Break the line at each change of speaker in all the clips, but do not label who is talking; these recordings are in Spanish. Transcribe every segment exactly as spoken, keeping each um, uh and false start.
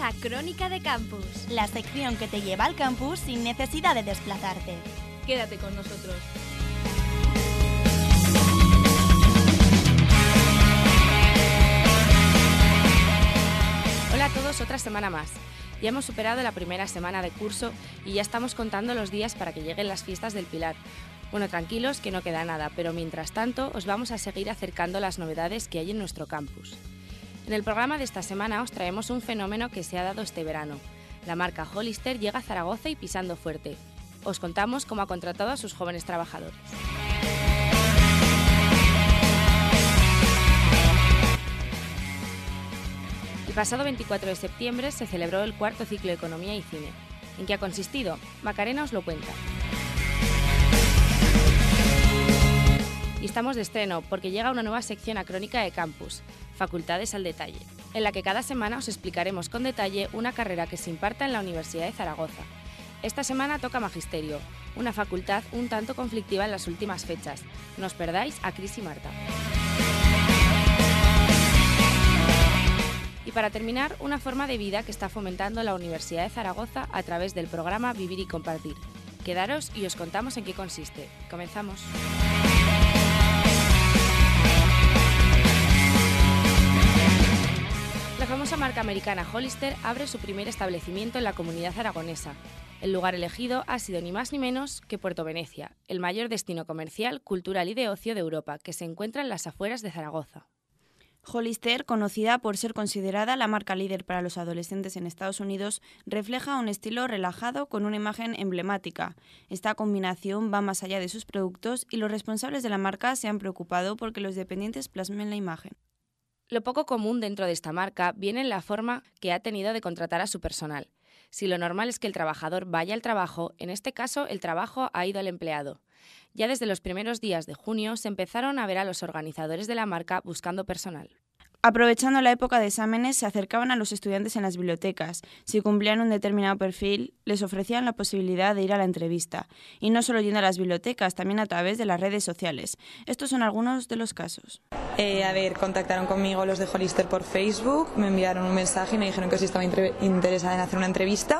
a Crónica de Campus,
la sección que te lleva al campus sin necesidad de desplazarte.
Quédate con nosotros. Hola a todos, otra semana más. Ya hemos superado la primera semana de curso y ya estamos contando los días para que lleguen las fiestas del Pilar. Bueno, tranquilos que no queda nada, pero mientras tanto os vamos a seguir acercando las novedades que hay en nuestro campus. En el programa de esta semana os traemos un fenómeno que se ha dado este verano. La marca Hollister llega a Zaragoza y pisando fuerte. Os contamos cómo ha contratado a sus jóvenes trabajadores. El pasado veinticuatro de septiembre se celebró el cuarto ciclo de Economía y Cine. ¿En qué ha consistido? Macarena os lo cuenta. Y estamos de estreno porque llega una nueva sección a Crónica de Campus, Facultades al Detalle, en la que cada semana os explicaremos con detalle una carrera que se imparta en la Universidad de Zaragoza. Esta semana toca Magisterio, una facultad un tanto conflictiva en las últimas fechas. No os perdáis a Cris y Marta. Y para terminar, una forma de vida que está fomentando la Universidad de Zaragoza a través del programa Vivir y Compartir. Quedaros y os contamos en qué consiste. Comenzamos. La famosa marca americana Hollister abre su primer establecimiento en la comunidad aragonesa. El lugar elegido ha sido ni más ni menos que Puerto Venecia, el mayor destino comercial, cultural y de ocio de Europa, que se encuentra en las afueras de Zaragoza.
Hollister, conocida por ser considerada la marca líder para los adolescentes en Estados Unidos, refleja un estilo relajado con una imagen emblemática. Esta combinación va más allá de sus productos y los responsables de la marca se han preocupado porque los dependientes plasmen la imagen.
Lo poco común dentro de esta marca viene en la forma que ha tenido de contratar a su personal. Si lo normal es que el trabajador vaya al trabajo, en este caso el trabajo ha ido al empleado. Ya desde los primeros días de junio se empezaron a ver a los organizadores de la marca buscando personal.
Aprovechando la época de exámenes, se acercaban a los estudiantes en las bibliotecas. Si cumplían un determinado perfil, les ofrecían la posibilidad de ir a la entrevista. Y no solo yendo a las bibliotecas, también a través de las redes sociales. Estos son algunos de los casos.
Eh, a ver, contactaron conmigo los de Hollister por Facebook, me enviaron un mensaje y me dijeron que si estaba inter- interesada en hacer una entrevista,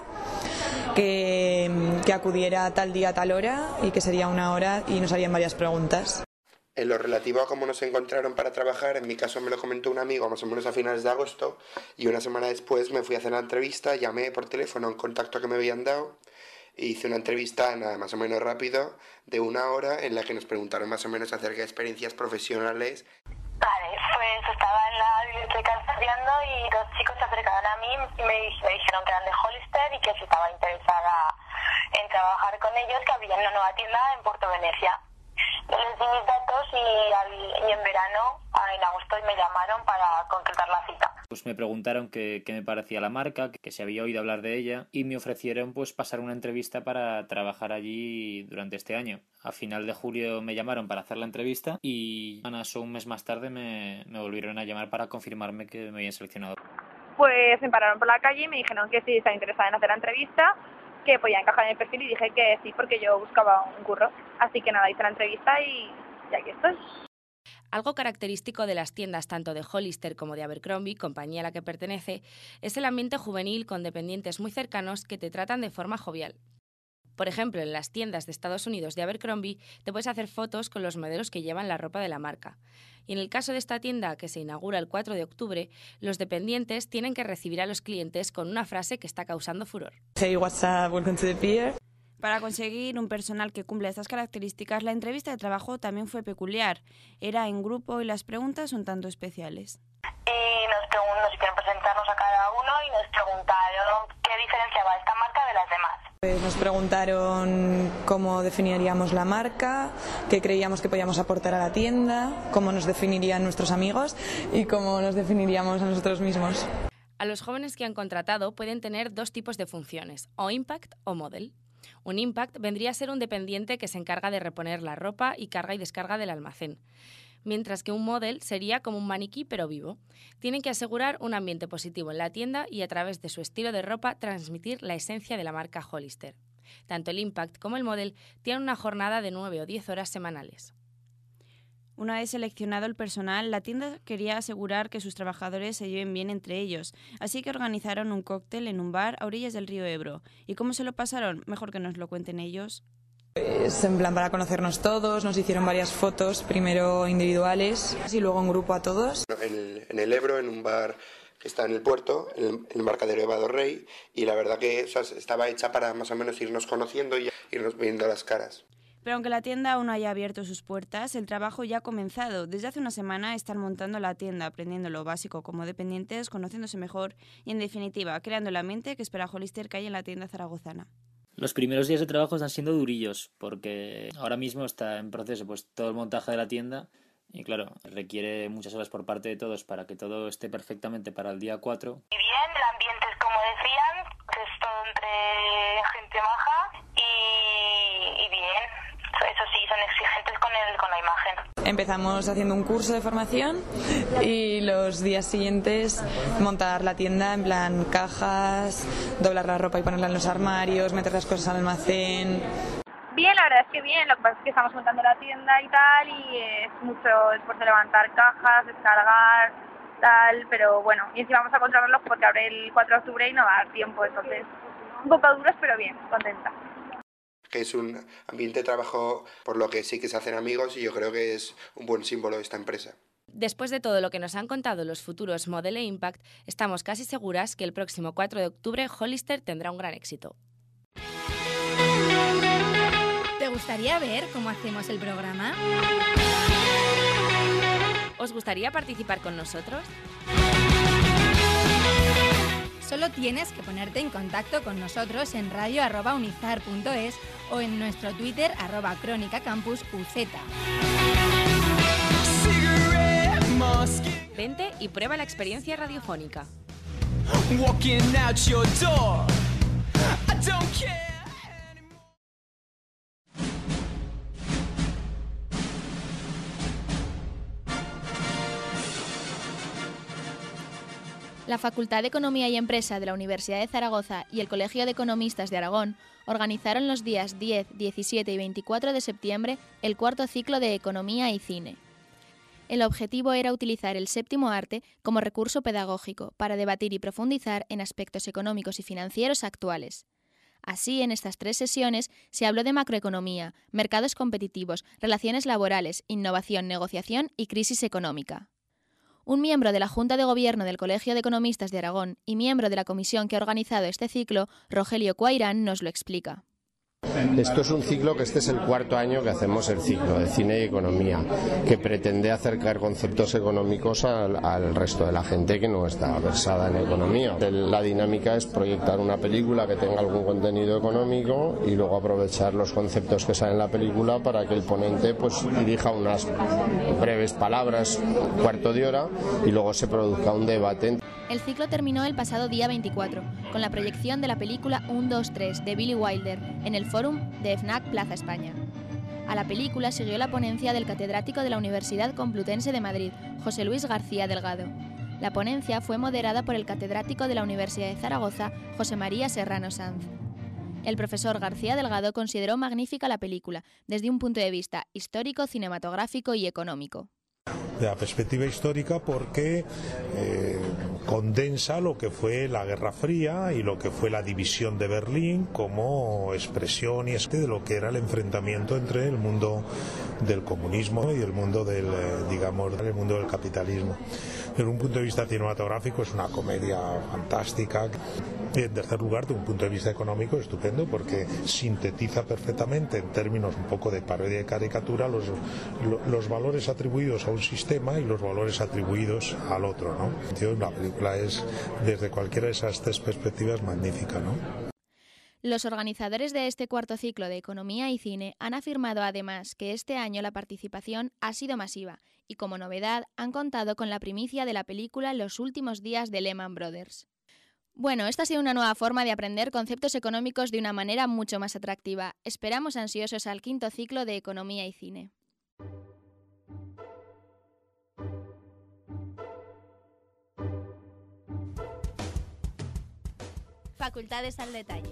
que, que acudiera tal día, tal hora, y que sería una hora y nos harían varias preguntas.
En lo relativo a cómo nos encontraron para trabajar, en mi caso me lo comentó un amigo más o menos a finales de agosto y una semana después me fui a hacer la entrevista, llamé por teléfono a un contacto que me habían dado e hice una entrevista nada más o menos rápido de una hora en la que nos preguntaron más o menos acerca de experiencias profesionales.
Vale, pues estaba en la biblioteca estudiando y dos chicos se acercaron a mí y me, me dijeron que eran de Hollister y que si estaba interesada en trabajar con ellos, que había una nueva tienda en Puerto Venecia. Yo les di mis datos y, al, y en verano, en agosto, me llamaron para concretar la cita.
Pues me preguntaron qué, qué me parecía la marca, que se había oído hablar de ella y me ofrecieron pues pasar una entrevista para trabajar allí durante este año. A final de julio me llamaron para hacer la entrevista y o un mes más tarde me, me volvieron a llamar para confirmarme que me habían seleccionado.
Pues me pararon por la calle y me dijeron que si estaba interesada en hacer la entrevista, que podía encajar en el perfil y dije que sí porque yo buscaba un curro. Así que nada, hice la entrevista y, y aquí estoy.
Algo característico de las tiendas tanto de Hollister como de Abercrombie, compañía a la que pertenece, es el ambiente juvenil con dependientes muy cercanos que te tratan de forma jovial. Por ejemplo, en las tiendas de Estados Unidos de Abercrombie te puedes hacer fotos con los modelos que llevan la ropa de la marca. Y en el caso de esta tienda, que se inaugura el cuatro de octubre, los dependientes tienen que recibir a los clientes con una frase que está causando furor.
Hey, what's up? Welcome to the pier.
Para conseguir un personal que cumpla estas características, la entrevista de trabajo también fue peculiar. Era en grupo y las preguntas un tanto especiales.
Y nos, pregun- nos hicieron presentarnos a cada uno y nos preguntaron qué diferenciaba esta marca de las demás.
Pues nos preguntaron cómo definiríamos la marca, qué creíamos que podíamos aportar a la tienda, cómo nos definirían nuestros amigos y cómo nos definiríamos a nosotros mismos.
A los jóvenes que han contratado pueden tener dos tipos de funciones, o impact o model. Un impact vendría a ser un dependiente que se encarga de reponer la ropa y carga y descarga del almacén, mientras que un model sería como un maniquí pero vivo. Tienen que asegurar un ambiente positivo en la tienda y a través de su estilo de ropa transmitir la esencia de la marca Hollister. Tanto el impact como el model tienen una jornada de nueve o diez horas semanales.
Una vez seleccionado el personal, la tienda quería asegurar que sus trabajadores se lleven bien entre ellos, así que organizaron un cóctel en un bar a orillas del río Ebro. ¿Y cómo se lo pasaron? Mejor que nos lo cuenten ellos.
Es en plan para conocernos todos, nos hicieron varias fotos, primero individuales y luego en grupo a todos.
En, en el Ebro, en un bar que está en el puerto, en el, en el embarcadero de Vado Rey, y la verdad que o sea, estaba hecha para más o menos irnos conociendo y irnos viendo las caras.
Pero aunque la tienda aún no haya abierto sus puertas, el trabajo ya ha comenzado. Desde hace una semana están montando la tienda, aprendiendo lo básico como dependientes, conociéndose mejor y, en definitiva, creando el ambiente que espera Hollister que hay en la tienda zaragozana.
Los primeros días de trabajo están siendo durillos, porque ahora mismo está en proceso pues todo el montaje de la tienda y, claro, requiere muchas horas por parte de todos para que todo esté perfectamente para el día cuatro.
Y bien, el ambiente es como decían, es todo entre gente maja y, y bien. Eso sí, son exigentes con, el, con la imagen.
Empezamos haciendo un curso de formación y los días siguientes montar la tienda en plan cajas, doblar la ropa y ponerla en los armarios, meter las cosas al almacén.
Bien, la verdad es que bien, lo que pasa es que estamos montando la tienda y tal y es mucho esfuerzo levantar cajas, descargar, tal, pero bueno, y encima vamos a contrarreloj porque abre el cuatro de octubre y no va a dar tiempo, entonces un poco duros pero bien, contenta.
Que es un ambiente de trabajo por lo que sí que se hacen amigos y yo creo que es un buen símbolo de esta empresa.
Después de todo lo que nos han contado los futuros Model e Impact, estamos casi seguras que el próximo cuatro de octubre Hollister tendrá un gran éxito.
¿Te gustaría ver cómo hacemos el programa?
¿Os gustaría participar con nosotros?
Solo tienes que ponerte en contacto con nosotros en radio arroba unizar punto es o en nuestro Twitter arroba crónica campus uz.
Vente y prueba la experiencia radiofónica. La Facultad de Economía y Empresa de la Universidad de Zaragoza y el Colegio de Economistas de Aragón organizaron los días diez, diecisiete y veinticuatro de septiembre el cuarto ciclo de Economía y Cine. El objetivo era utilizar el séptimo arte como recurso pedagógico para debatir y profundizar en aspectos económicos y financieros actuales. Así, en estas tres sesiones se habló de macroeconomía, mercados competitivos, relaciones laborales, innovación, negociación y crisis económica. Un miembro de la Junta de Gobierno del Colegio de Economistas de Aragón y miembro de la comisión que ha organizado este ciclo, Rogelio Cuairán, nos lo explica.
Esto es un ciclo que este es el cuarto año que hacemos el ciclo de cine y economía, que pretende acercar conceptos económicos al, al resto de la gente que no está versada en economía. La dinámica es proyectar una película que tenga algún contenido económico y luego aprovechar los conceptos que salen en la película para que el ponente pues dirija unas breves palabras, un cuarto de hora, y luego se produzca un debate.
El ciclo terminó el pasado día veinticuatro, con la proyección de la película uno, dos, tres de Billy Wilder en el Fórum de FNAC Plaza España. A la película siguió la ponencia del catedrático de la Universidad Complutense de Madrid, José Luis García Delgado. La ponencia fue moderada por el catedrático de la Universidad de Zaragoza, José María Serrano Sanz. El profesor García Delgado consideró magnífica la película, desde un punto de vista histórico, cinematográfico y económico.
De la perspectiva histórica porque eh, condensa lo que fue la Guerra Fría y lo que fue la división de Berlín como expresión y este de lo que era el enfrentamiento entre el mundo del comunismo y el mundo del, digamos, el mundo del capitalismo. Desde un punto de vista cinematográfico es una comedia fantástica. Y en tercer lugar, desde un punto de vista económico, estupendo porque sintetiza perfectamente en términos un poco de parodia y caricatura los, los valores atribuidos a un sistema y los valores atribuidos al otro, ¿no? La película es, desde cualquiera de esas tres perspectivas, magnífica, ¿no?
Los organizadores de este cuarto ciclo de Economía y Cine han afirmado además que este año la participación ha sido masiva y como novedad han contado con la primicia de la película Los últimos días de Lehman Brothers. Bueno, esta ha sido una nueva forma de aprender conceptos económicos de una manera mucho más atractiva. Esperamos ansiosos al quinto ciclo de Economía y Cine. Facultades al detalle.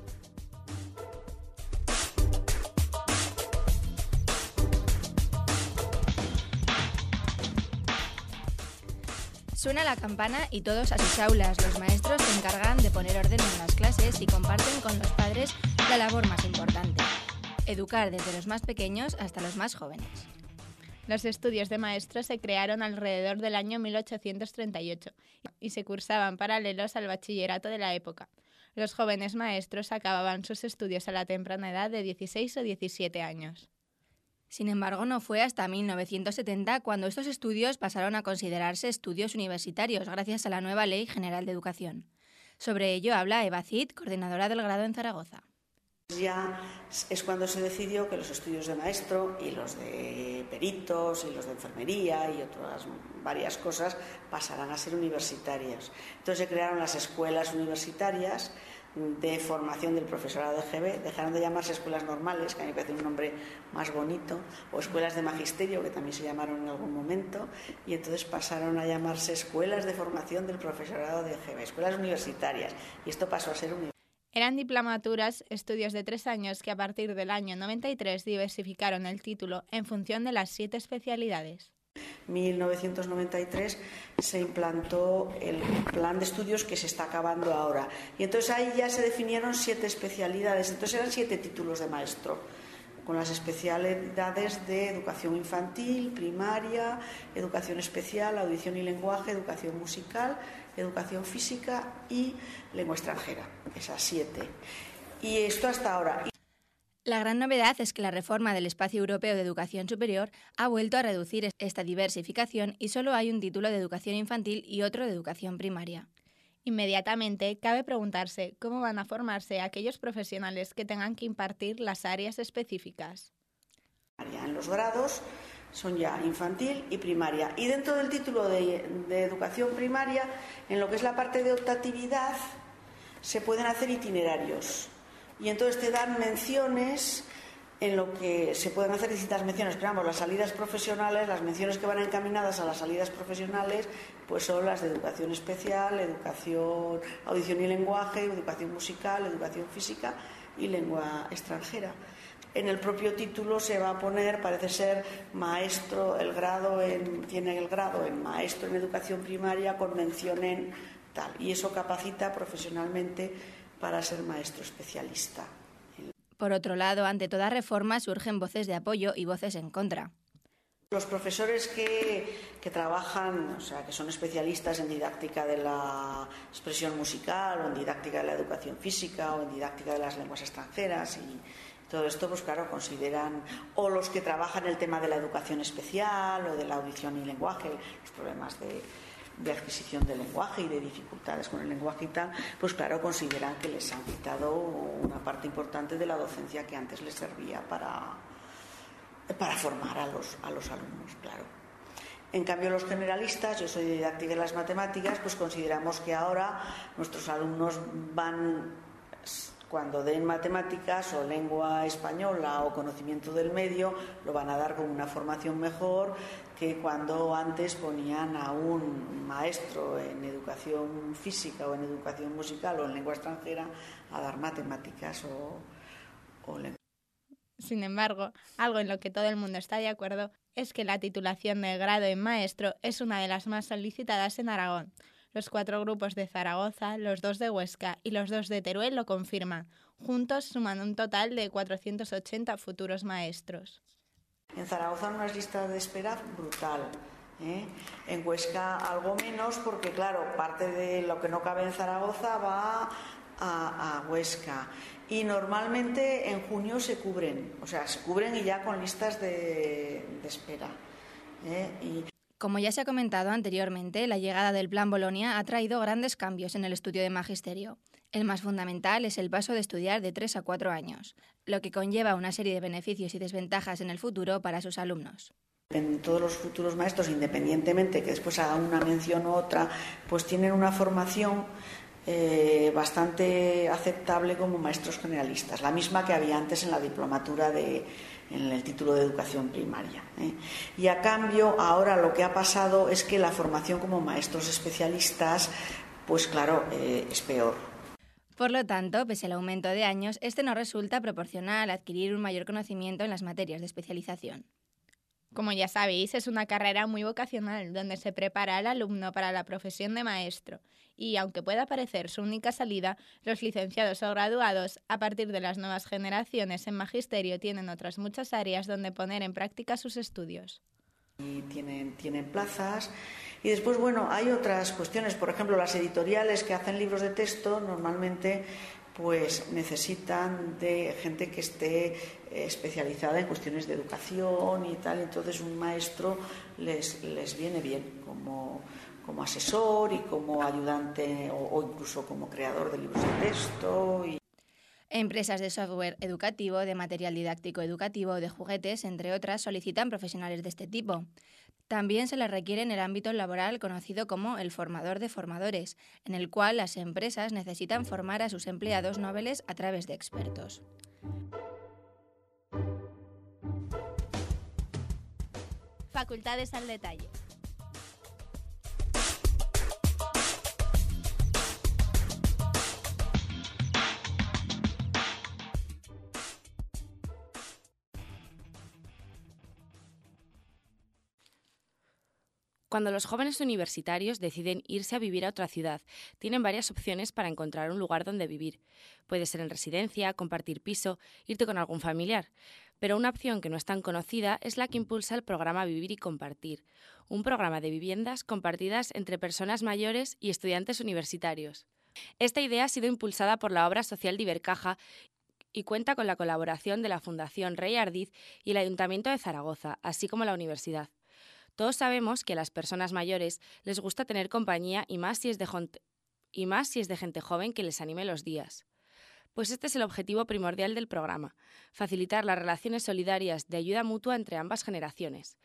Suena la campana y todos a sus aulas. Los maestros se encargan de poner orden en las clases y comparten con los padres la labor más importante: educar desde los más pequeños hasta los más jóvenes.
Los estudios de maestro se crearon alrededor del año mil ochocientos treinta y ocho y se cursaban paralelos al bachillerato de la época. Los jóvenes maestros acababan sus estudios a la temprana edad de dieciséis o diecisiete años.
Sin embargo, no fue hasta mil novecientos setenta cuando estos estudios pasaron a considerarse estudios universitarios gracias a la nueva Ley General de Educación. Sobre ello habla Eva Cid, coordinadora del grado en Zaragoza.
Ya es cuando se decidió que los estudios de maestro y los de peritos y los de enfermería y otras varias cosas pasarán a ser universitarios. Entonces se crearon las escuelas universitarias de formación del profesorado de G B, dejaron de llamarse escuelas normales, que a mí me parece un nombre más bonito, o escuelas de magisterio, que también se llamaron en algún momento, y entonces pasaron a llamarse escuelas de formación del profesorado de G B, escuelas universitarias, y esto pasó a ser universitario.
Eran diplomaturas, estudios de tres años que a partir del año noventa y tres diversificaron el título en función de las siete especialidades.
En mil novecientos noventa y tres se implantó el plan de estudios que se está acabando ahora. Y entonces ahí ya se definieron siete especialidades. Entonces eran siete títulos de maestro, con las especialidades de educación infantil, primaria, educación especial, audición y lenguaje, educación musical, educación física y lengua extranjera. Esas siete. Y esto hasta ahora.
La gran novedad es que la reforma del Espacio Europeo de Educación Superior ha vuelto a reducir esta diversificación y solo hay un título de educación infantil y otro de educación primaria.
Inmediatamente cabe preguntarse cómo van a formarse aquellos profesionales que tengan que impartir las áreas específicas.
En los grados son ya infantil y primaria. Y dentro del título de, de educación primaria, en lo que es la parte de optatividad, se pueden hacer itinerarios. Y entonces te dan menciones en lo que se pueden hacer distintas menciones. Pero vamos, las salidas profesionales, las menciones que van encaminadas a las salidas profesionales, pues son las de educación especial, educación, audición y lenguaje, educación musical, educación física y lengua extranjera. En el propio título se va a poner, parece ser, maestro, el grado en, tiene el grado en maestro en educación primaria con mención en tal. Y eso capacita profesionalmente para ser maestro especialista.
Por otro lado, ante toda reforma surgen voces de apoyo y voces en contra.
Los profesores que, que trabajan, o sea, que son especialistas en didáctica de la expresión musical o en didáctica de la educación física o en didáctica de las lenguas extranjeras y todo esto, pues claro, consideran, o los que trabajan el tema de la educación especial o de la audición y lenguaje, los problemas de de adquisición del lenguaje y de dificultades con el lenguaje y tal, pues claro, consideran que les han quitado una parte importante de la docencia que antes les servía para, para formar a los, a los alumnos, claro. En cambio, los generalistas, yo soy de didáctica de las matemáticas, pues consideramos que ahora nuestros alumnos van, cuando den matemáticas o lengua española o conocimiento del medio, lo van a dar con una formación mejor que cuando antes ponían a un maestro en educación física o en educación musical o en lengua extranjera a dar matemáticas o, o lengua.
Sin embargo, algo en lo que todo el mundo está de acuerdo es que la titulación de grado en maestro es una de las más solicitadas en Aragón. Los cuatro grupos de Zaragoza, los dos de Huesca y los dos de Teruel lo confirman. Juntos suman un total de cuatrocientos ochenta futuros maestros.
En Zaragoza hay una lista de espera brutal. ¿eh? En Huesca algo menos porque, claro, parte de lo que no cabe en Zaragoza va a, a Huesca. Y normalmente en junio se cubren, o sea, se cubren y ya con listas de, de espera. ¿eh? Y
Como ya se ha comentado anteriormente, la llegada del Plan Bolonia ha traído grandes cambios en el estudio de magisterio. El más fundamental es el paso de estudiar de tres a cuatro años, lo que conlleva una serie de beneficios y desventajas en el futuro para sus alumnos.
En todos los futuros maestros, independientemente que después hagan una mención u otra, pues tienen una formación eh, bastante aceptable como maestros generalistas, la misma que había antes en la diplomatura de en el título de educación primaria. ¿eh? Y a cambio, ahora lo que ha pasado es que la formación como maestros especialistas, pues claro, eh, es peor.
Por lo tanto, pese al aumento de años, este no resulta proporcional al adquirir un mayor conocimiento en las materias de especialización.
Como ya sabéis, es una carrera muy vocacional donde se prepara al alumno para la profesión de maestro y, aunque pueda parecer su única salida, los licenciados o graduados, a partir de las nuevas generaciones en magisterio, tienen otras muchas áreas donde poner en práctica sus estudios.
Y tienen, tienen plazas. Y después, bueno, hay otras cuestiones. Por ejemplo, las editoriales que hacen libros de texto normalmente pues necesitan de gente que esté especializada en cuestiones de educación y tal. Entonces un maestro les, les viene bien como, como asesor y como ayudante o, o incluso como creador de libros de texto. Y...
Empresas de software educativo, de material didáctico educativo, de juguetes, entre otras, solicitan profesionales de este tipo. También se les requiere en el ámbito laboral conocido como el formador de formadores, en el cual las empresas necesitan formar a sus empleados noveles a través de expertos.
Facultades al detalle.
Cuando los jóvenes universitarios deciden irse a vivir a otra ciudad, tienen varias opciones para encontrar un lugar donde vivir. Puede ser en residencia, compartir piso, irte con algún familiar. Pero una opción que no es tan conocida es la que impulsa el programa Vivir y Compartir, un programa de viviendas compartidas entre personas mayores y estudiantes universitarios. Esta idea ha sido impulsada por la obra social de Ibercaja y cuenta con la colaboración de la Fundación Rey Ardiz y el Ayuntamiento de Zaragoza, así como la universidad. Todos sabemos que a las personas mayores les gusta tener compañía y más si es de, y más si es de gente joven que les anime los días. Pues este es el objetivo primordial del programa, facilitar las relaciones solidarias de ayuda mutua entre ambas generaciones.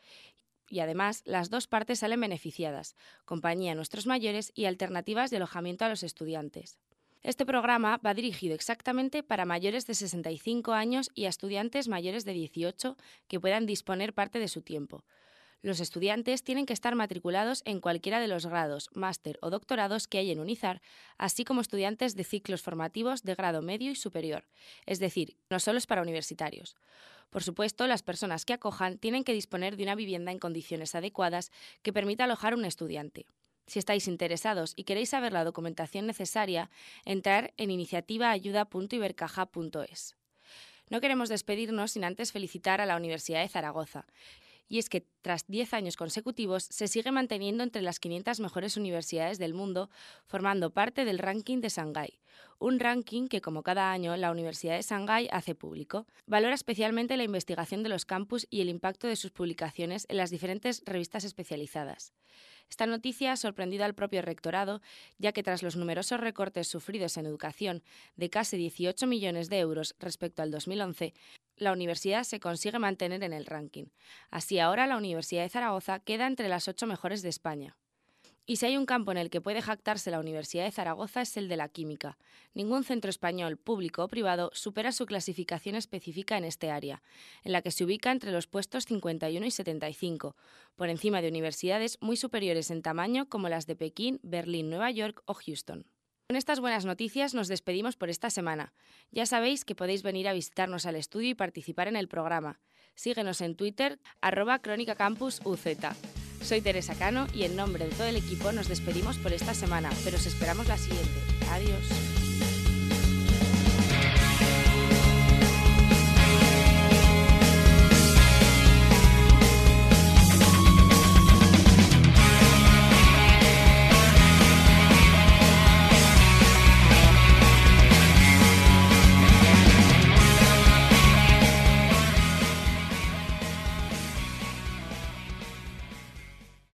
Y además, las dos partes salen beneficiadas, compañía a nuestros mayores y alternativas de alojamiento a los estudiantes. Este programa va dirigido exactamente para mayores de sesenta y cinco años y a estudiantes mayores de dieciocho que puedan disponer parte de su tiempo. Los estudiantes tienen que estar matriculados en cualquiera de los grados, máster o doctorados que hay en UNIZAR, así como estudiantes de ciclos formativos de grado medio y superior, es decir, no solo es para universitarios. Por supuesto, las personas que acojan tienen que disponer de una vivienda en condiciones adecuadas que permita alojar a un estudiante. Si estáis interesados y queréis saber la documentación necesaria, entrar en iniciativa ayuda punto ibercaja punto es. No queremos despedirnos sin antes felicitar a la Universidad de Zaragoza. Y es que, tras diez años consecutivos, se sigue manteniendo entre las quinientas mejores universidades del mundo, formando parte del ranking de Shanghái, un ranking que, como cada año, la Universidad de Shanghái hace público. Valora especialmente la investigación de los campus y el impacto de sus publicaciones en las diferentes revistas especializadas. Esta noticia ha sorprendido al propio rectorado, ya que tras los numerosos recortes sufridos en educación de casi dieciocho millones de euros respecto al dos mil once, la universidad se consigue mantener en el ranking. Así ahora la Universidad de Zaragoza queda entre las ocho mejores de España. Y si hay un campo en el que puede jactarse la Universidad de Zaragoza es el de la química. Ningún centro español, público o privado, supera su clasificación específica en este área, en la que se ubica entre los puestos cincuenta y uno y setenta y cinco, por encima de universidades muy superiores en tamaño como las de Pekín, Berlín, Nueva York o Houston. Con estas buenas noticias nos despedimos por esta semana. Ya sabéis que podéis venir a visitarnos al estudio y participar en el programa. Síguenos en Twitter, arroba Crónica Campus U Z. Soy Teresa Cano y en nombre de todo el equipo nos despedimos por esta semana, pero os esperamos la siguiente. Adiós.